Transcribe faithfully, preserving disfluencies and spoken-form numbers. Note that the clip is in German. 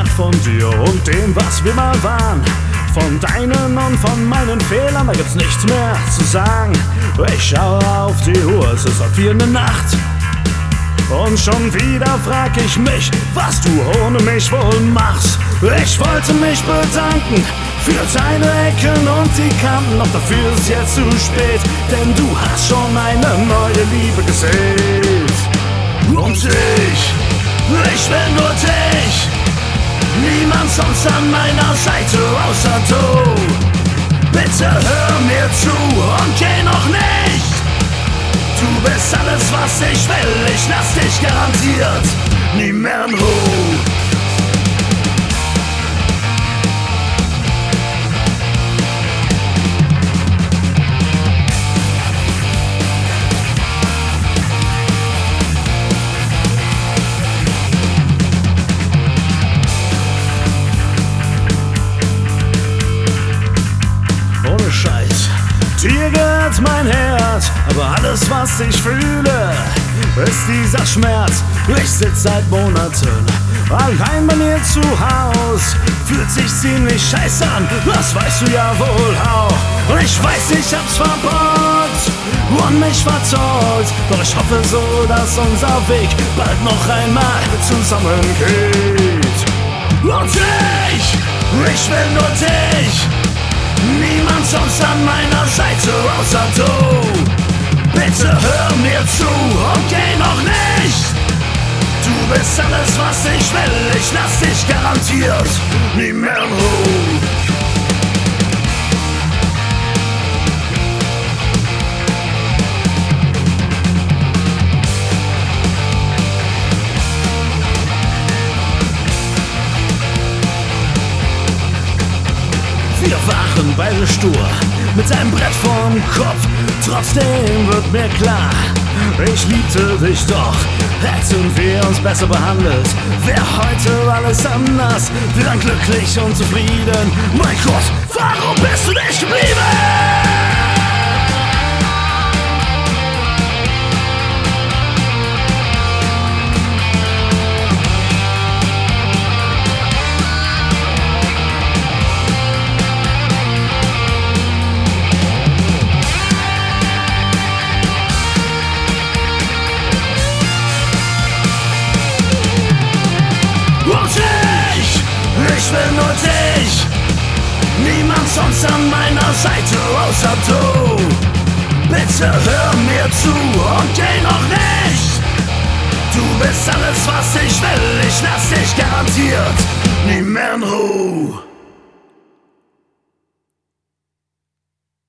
gemacht von dir und dem, was wir mal waren. Von deinen und von meinen Fehlern, da gibt's nichts mehr zu sagen. Ich schaue auf die Uhr, es ist halb vier in der Nacht. Und schon wieder frag ich mich, was du ohne mich wohl machst. Ich wollte mich bedanken für deine Ecken und die Kanten, doch dafür ist jetzt zu spät, denn du hast schon eine neue Liebe gesät. Und ich, ich will nur dich, niemand sonst an meiner Seite außer du. Bitte hör mir zu und geh noch nicht. Du bist alles, was ich will, ich lass dich garantiert nie mehr in Ruhe. Ohne Scheiß, dir gehört mein Herz, aber alles, was ich fühle, ist dieser Schmerz. Ich sitz seit Monaten allein bei mir zu Haus. Fühlt sich ziemlich scheiße an, das weißt du ja wohl auch. Und ich weiß, ich hab's verbockt und mich verzollt, doch ich hoffe so, dass unser Weg bald noch einmal zusammengeht. Und ich, ich will nur dich, niemand sonst an meiner Seite außer du. Bitte hör mir zu und geh noch nicht. Du bist alles, was ich will, ich lass dich garantiert nie mehr in Ruhe. Wir waren beide stur, mit einem Brett vorm Kopf. Trotzdem wird mir klar, ich liebte dich doch. Hätten wir uns besser behandelt, wär heute alles anders. Wir wären glücklich und zufrieden. Mein Gott, warum bist du nicht geblieben? Ich will nur dich, niemand sonst an meiner Seite außer du. Bitte hör mir zu und geh noch nicht. Du bist alles, was ich will, ich lass dich garantiert nie mehr in Ruhe.